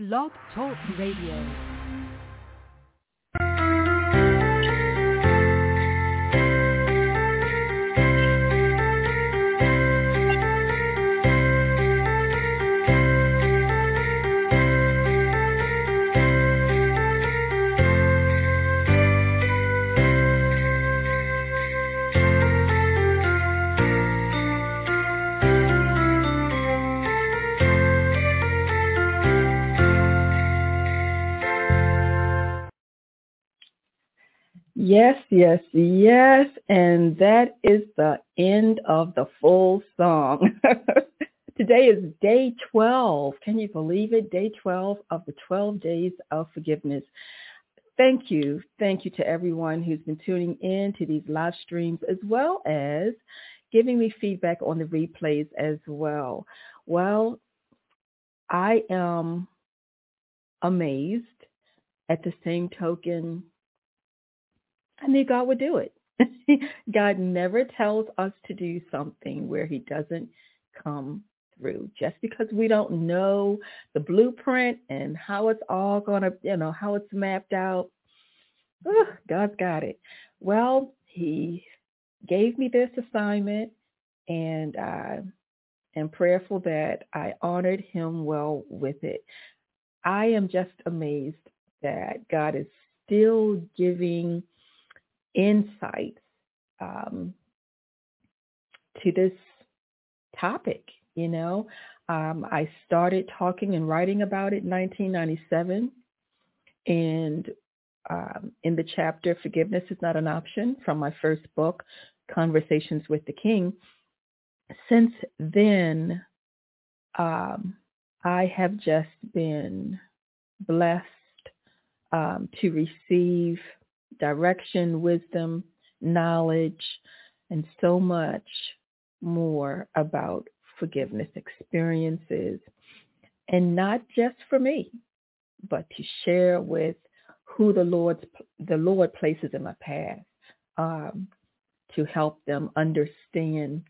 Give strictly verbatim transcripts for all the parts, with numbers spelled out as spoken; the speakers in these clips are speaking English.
Blog Talk Radio. Yes, yes, yes, and that is the end of the full song. Today is day twelve. Can you believe it? Day twelve of the twelve days of forgiveness. Thank you. Thank you to everyone who's been tuning in to these live streams, as well as giving me feedback on the replays as well. Well, I am amazed. At the same token, I knew God would do it. God never tells us to do something where he doesn't come through. Just because we don't know the blueprint and how it's all going to, you know, how it's mapped out, oh, God's got it. Well, he gave me this assignment, and I am prayerful that I honored him well with it. I am just amazed that God is still giving insights um, to this topic. You know, um, I started talking and writing about it in nineteen ninety-seven, and um, in the chapter "Forgiveness is Not an Option" from my first book, Conversations with the King. Since then, um, I have just been blessed um, to receive direction, wisdom, knowledge, and so much more about forgiveness experiences, and not just for me, but to share with who the Lord's the Lord places in my path, um, to help them understand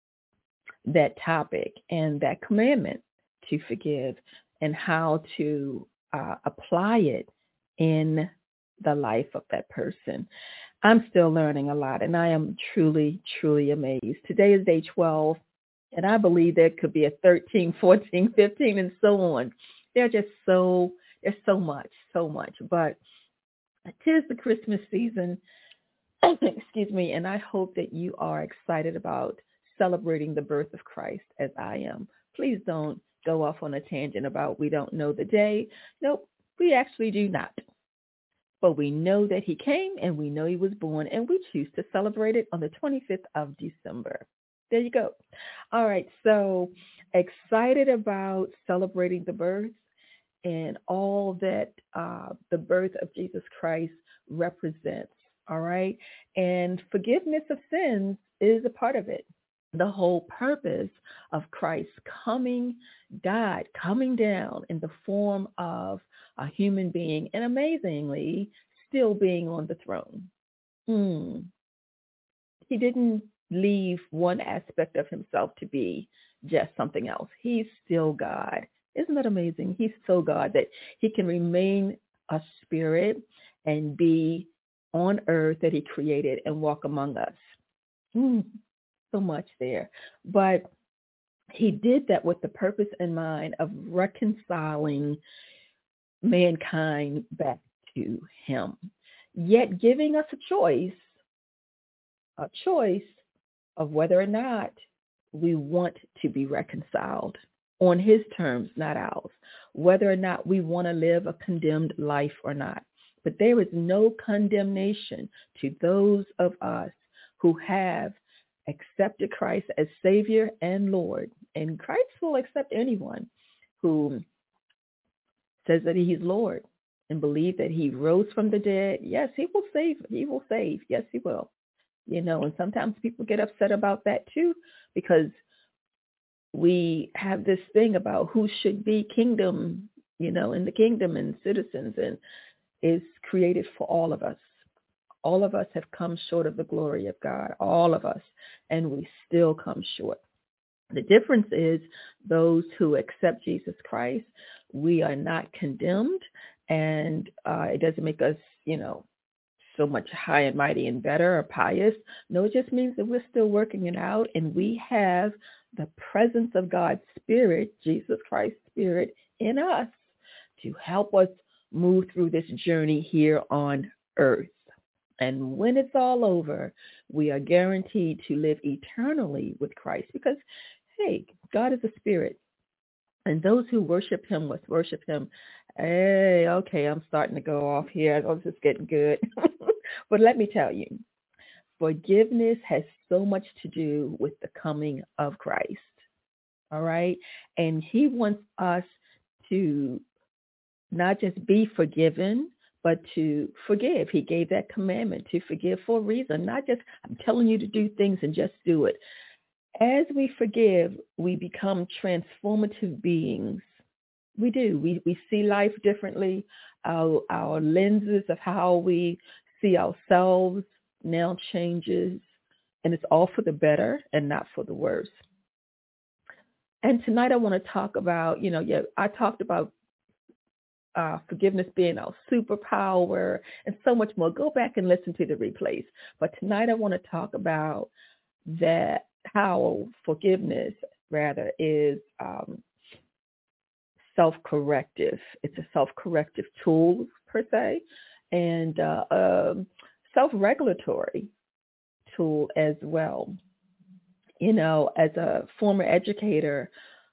that topic and that commandment to forgive, and how to uh, apply it in the life of that person. I'm still learning a lot, and I am truly, truly amazed. Today is day twelve, and I believe there could be a thirteen, fourteen, fifteen, and so on. They're just so, there's so much, so much. But tis the Christmas season, excuse me, and I hope that you are excited about celebrating the birth of Christ as I am. Please don't go off on a tangent about we don't know the day. Nope, we actually do not. But we know that he came, and we know he was born, and we choose to celebrate it on the twenty-fifth of December. There you go. All right, so excited about celebrating the birth and all that uh, the birth of Jesus Christ represents, all right? And forgiveness of sins is a part of it. The whole purpose of Christ coming, died, coming down in the form of a human being, and amazingly, still being on the throne. Mm. He didn't leave one aspect of himself to be just something else. He's still God. Isn't that amazing? He's so God that he can remain a spirit and be on earth that he created and walk among us. Mm. So much there. But he did that with the purpose in mind of reconciling mankind back to him, yet giving us a choice, a choice of whether or not we want to be reconciled on his terms, not ours, whether or not we want to live a condemned life or not. But there is no condemnation to those of us who have accepted Christ as Savior and Lord. And Christ will accept anyone who says that he's Lord and believe that he rose from the dead. Yes, he will save. He will save. Yes, he will. You know, and sometimes people get upset about that too, because we have this thing about who should be kingdom, you know, in the kingdom and citizens, and it's created for all of us. All of us have come short of the glory of God, all of us, and we still come short. The difference is those who accept Jesus Christ we are not condemned, and uh, it doesn't make us, you know, so much high and mighty and better or pious. No, it just means that we're still working it out, and we have the presence of God's Spirit, Jesus Christ's Spirit, in us to help us move through this journey here on earth. And when it's all over, we are guaranteed to live eternally with Christ because, hey, God is a spirit. And those who worship him must worship him. Hey, okay, I'm starting to go off here. Oh, this is getting good. But let me tell you, forgiveness has so much to do with the coming of Christ. All right? And he wants us to not just be forgiven, but to forgive. He gave that commandment to forgive for a reason, not just I'm telling you to do things and just do it. As we forgive, we become transformative beings. We do. We we see life differently. Our our lenses of how we see ourselves now changes, and it's all for the better and not for the worse. And tonight I want to talk about, you know, yeah, I talked about uh, forgiveness being our superpower and so much more. Go back and listen to the replays. But tonight I want to talk about that, how forgiveness rather is um, self-corrective. It's a self-corrective tool per se, and uh, um, self-regulatory tool as well. You know, as a former educator,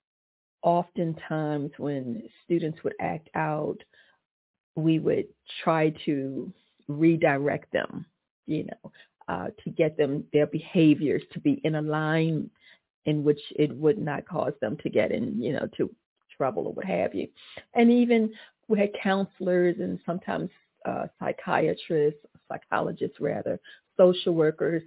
oftentimes when students would act out, we would try to redirect them, you know, uh, to get them, their behaviors to be in a line in which it would not cause them to get in, you know, to trouble or what have you. And even we had counselors and sometimes uh, psychiatrists, psychologists rather, social workers,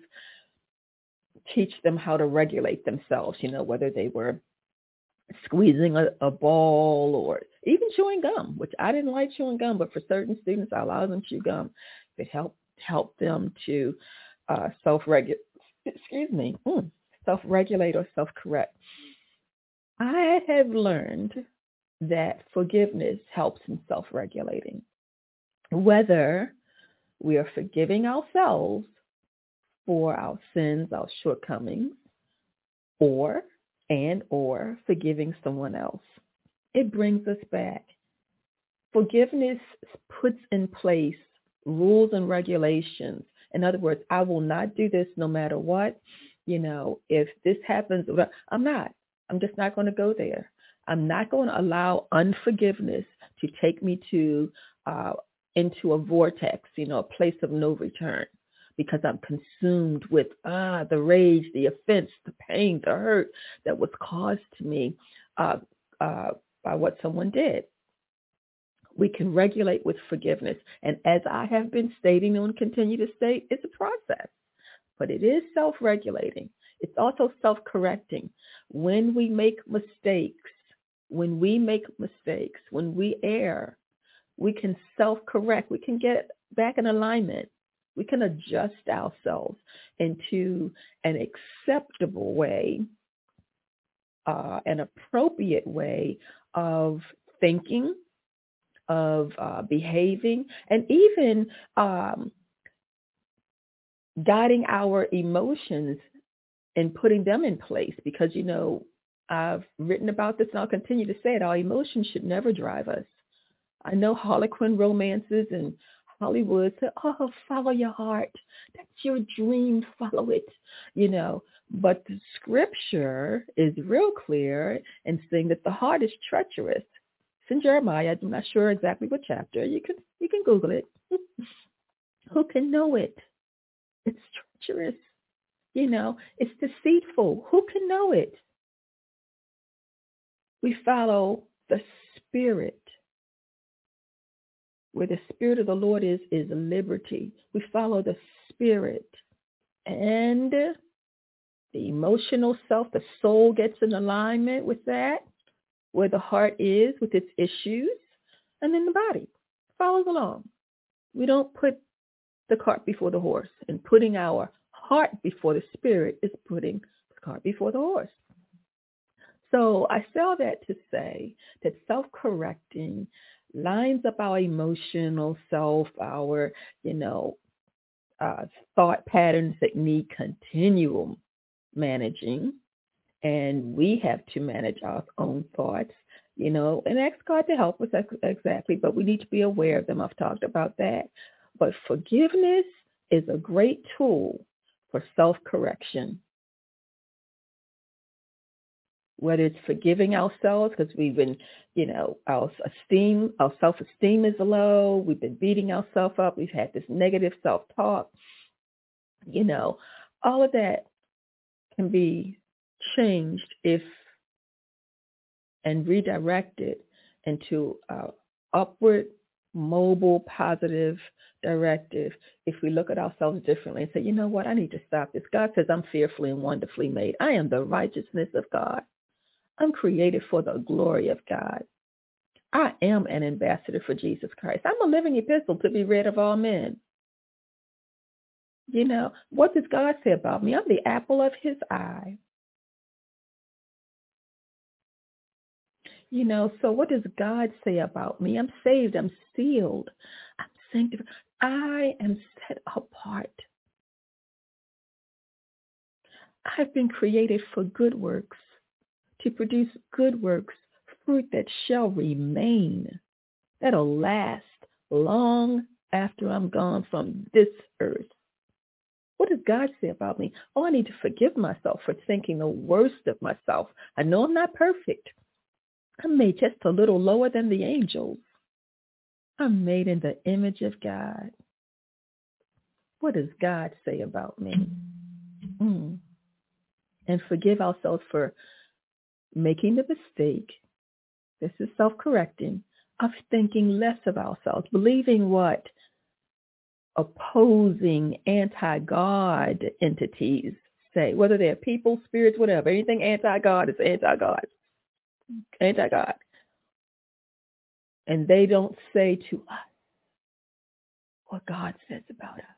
teach them how to regulate themselves, you know, whether they were squeezing a, a ball or even chewing gum, which I didn't like chewing gum, but for certain students, I allowed them to chew gum. It helped help them to uh, self-regulate, excuse me, mm, self-regulate or self-correct. I have learned that forgiveness helps in self-regulating, whether we are forgiving ourselves for our sins, our shortcomings, or and or forgiving someone else. It brings us back. Forgiveness puts in place rules and regulations. In other words, I will not do this no matter what. You know, if this happens, I'm not. I'm just not going to go there. I'm not going to allow unforgiveness to take me to uh, into a vortex, you know, a place of no return, because I'm consumed with ah the rage, the offense, the pain, the hurt that was caused to me uh, uh, by what someone did. We can regulate with forgiveness. And as I have been stating and continue to state, it's a process, but it is self-regulating. It's also self-correcting. When we make mistakes, when we make mistakes, when we err, we can self-correct. We can get back in alignment. We can adjust ourselves into an acceptable way, uh, an appropriate way of thinking, of uh, behaving, and even um, guiding our emotions and putting them in place. Because, you know, I've written about this and I'll continue to say it. Our emotions should never drive us. I know Harlequin romances and Hollywood said, oh, follow your heart. That's your dream. Follow it, you know. But the scripture is real clear in saying that the heart is treacherous. It's in Jeremiah. I'm not sure exactly what chapter. You can you can Google it. Who can know it? It's treacherous. You know, it's deceitful. Who can know it? We follow the Spirit. Where the Spirit of the Lord is, is liberty. We follow the Spirit. And the emotional self, the soul gets in alignment with that, where the heart is with its issues, and then the body follows along. We don't put the cart before the horse. And putting our heart before the Spirit is putting the cart before the horse. So I say all that to say that self-correcting lines up our emotional self, our, you know, uh, thought patterns that need continual managing, and we have to manage our own thoughts, you know, and ask God to help us ex- exactly, but we need to be aware of them. I've talked about that. But forgiveness is a great tool for self-correction, whether it's forgiving ourselves because we've been, you know, our esteem, our self-esteem is low, we've been beating ourselves up, we've had this negative self-talk, you know, all of that can be changed if and redirected into uh, upward, mobile, positive directive if we look at ourselves differently and say, you know what, I need to stop this. God says I'm fearfully and wonderfully made. I am the righteousness of God. I'm created for the glory of God. I am an ambassador for Jesus Christ. I'm a living epistle to be read of all men. You know, what does God say about me? I'm the apple of his eye. You know, so what does God say about me? I'm saved. I'm sealed. I'm sanctified. I am set apart. I've been created for good works, to produce good works, fruit that shall remain, that'll last long after I'm gone from this earth. What does God say about me? Oh, I need to forgive myself for thinking the worst of myself. I know I'm not perfect. I'm made just a little lower than the angels. I'm made in the image of God. What does God say about me? Mm. And forgive ourselves for making the mistake, this is self-correcting, of thinking less of ourselves, believing what opposing anti-God entities say, whether they're people, spirits, whatever. Anything anti-God is anti-God, anti-God. And they don't say to us what God says about us.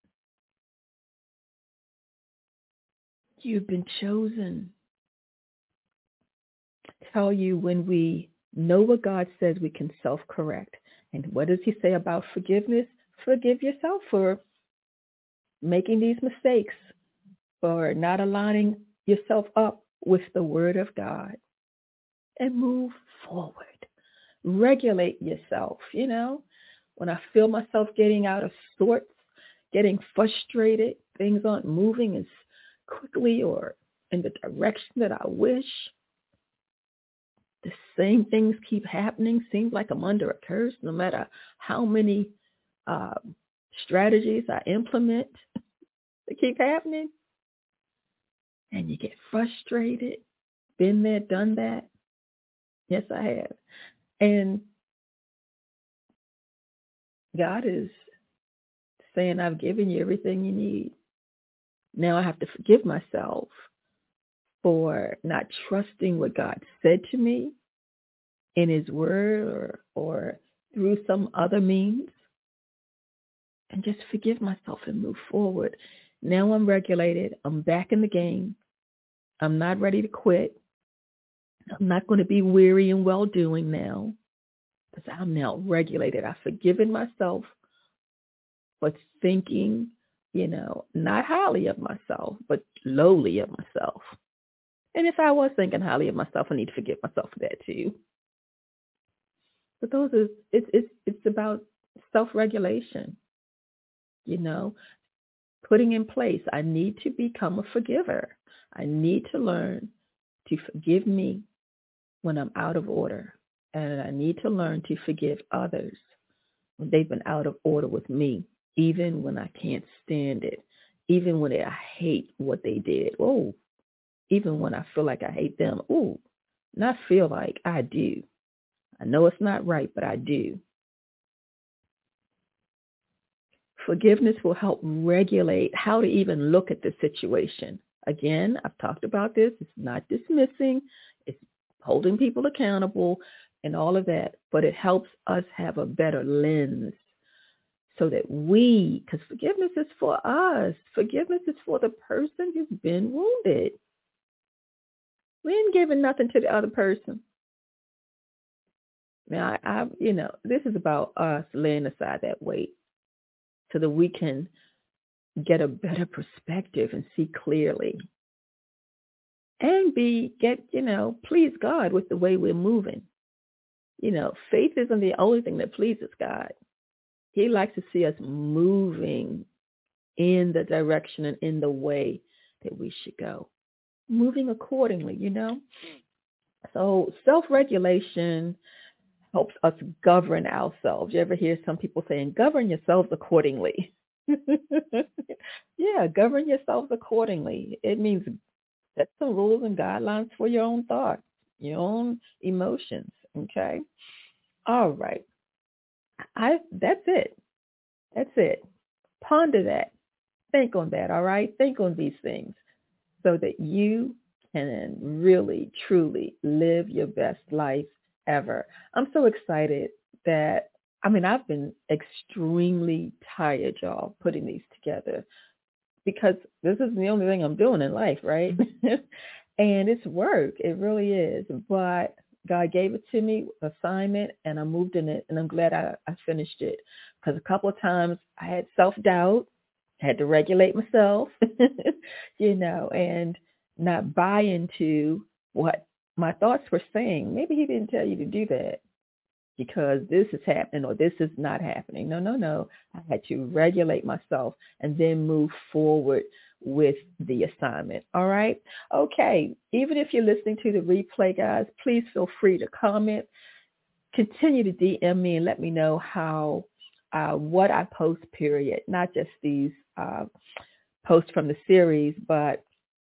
You've been chosen. Tell you when we know what God says, we can self-correct. And what does he say about forgiveness? Forgive yourself for making these mistakes, for not aligning yourself up with the word of God, and move forward. Regulate yourself. You know, when I feel myself getting out of sorts, getting frustrated, things aren't moving as quickly or in the direction that I wish, the same things keep happening. Seems like I'm under a curse no matter how many uh, strategies I implement. They keep happening. And you get frustrated. Been there, done that. Yes, I have. And God is saying, I've given you everything you need. Now I have to forgive myself for not trusting what God said to me in his word or, or through some other means, and just forgive myself and move forward. Now I'm regulated. I'm back in the game. I'm not ready to quit. I'm not going to be weary and well-doing now because I'm now regulated. I've forgiven myself for thinking, you know, not highly of myself, but lowly of myself. And if I was thinking highly of myself, I need to forgive myself for that too. But those are, it's, it's, it's about self-regulation, you know, putting in place. I need to become a forgiver. I need to learn to forgive me when I'm out of order. And I need to learn to forgive others when they've been out of order with me, even when I can't stand it, even when I hate what they did. Oh, even when I feel like I hate them. Oh, not feel like, I do. I know it's not right, but I do. Forgiveness will help regulate how to even look at the situation. Again, I've talked about this. It's not dismissing. It's holding people accountable and all of that. But it helps us have a better lens so that we, because forgiveness is for us. Forgiveness is for the person who's been wounded. We ain't giving nothing to the other person. Now, I, I, you know, this is about us laying aside that weight so that we can get a better perspective and see clearly and be, get, you know, please God with the way we're moving. You know, faith isn't the only thing that pleases God. He likes to see us moving in the direction and in the way that we should go, moving accordingly, you know. So self-regulation helps us govern ourselves. You ever hear some people saying, govern yourselves accordingly? Yeah, govern yourselves accordingly. It means set some rules and guidelines for your own thoughts, your own emotions, okay? All right. I that's it. That's it. Ponder that. Think on that, all right? Think on these things so that you can really, truly live your best life ever. I'm so excited that, I mean, I've been extremely tired, y'all, putting these together because this is the only thing I'm doing in life, right? And it's work. It really is. But God gave it to me, assignment, and I moved in it, and I'm glad I, I finished it because a couple of times I had self-doubt, had to regulate myself, you know, and not buy into what my thoughts were saying. Maybe he didn't tell you to do that because this is happening or this is not happening. No, no, no. I had to regulate myself and then move forward with the assignment. All right. Okay. Even if you're listening to the replay, guys, please feel free to comment. Continue to D M me and let me know how, uh, what I post, period, not just these uh, posts from the series, but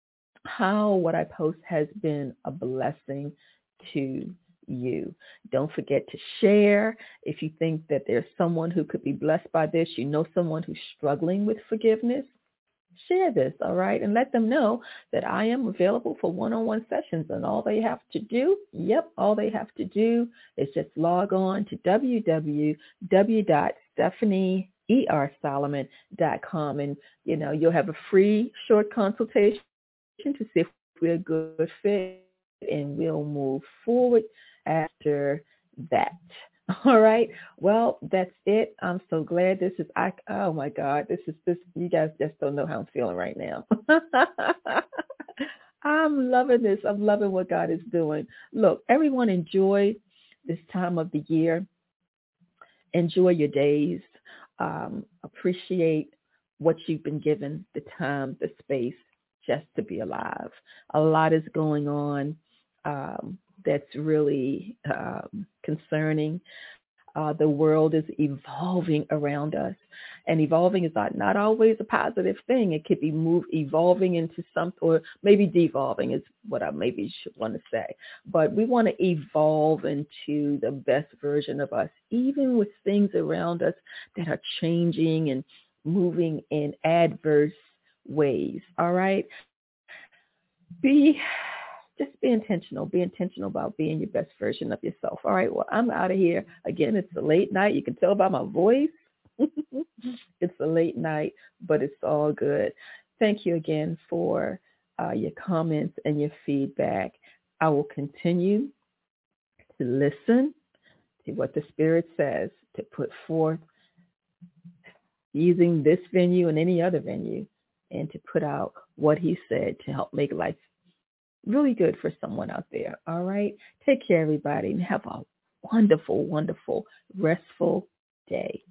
how what I post has been a blessing to you. Don't forget to share. If you think that there's someone who could be blessed by this, you know someone who's struggling with forgiveness, share this, all right? And let them know that I am available for one-on-one sessions. And all they have to do, yep, all they have to do is just log on to w w w dot stephanie e r solomon dot com. And, you know, you'll have a free short consultation to see if we're a good fit, and we'll move forward after that. All right. Well, that's it. I'm so glad this is, I, oh my God, this is this, you guys just don't know how I'm feeling right now. I'm loving this. I'm loving what God is doing. Look, everyone enjoy this time of the year. Enjoy your days. Um, appreciate what you've been given, the time, the space, just to be alive. A lot is going on um, that's really um, concerning. Uh, the world is evolving around us, and evolving is not, not always a positive thing. It could be move, evolving into something, or maybe devolving is what I maybe should want to say. But we want to evolve into the best version of us, even with things around us that are changing and moving in adverse ways. All right. Be just be intentional. Be intentional about being your best version of yourself. All right. Well, I'm out of here. Again, it's a late night. You can tell by my voice. It's a late night, but it's all good. Thank you again for uh, your comments and your feedback. I will continue to listen to what the Spirit says to put forth using this venue and any other venue, and to put out what he said to help make life really good for someone out there. All right. Take care, everybody, and have a wonderful, wonderful, restful day.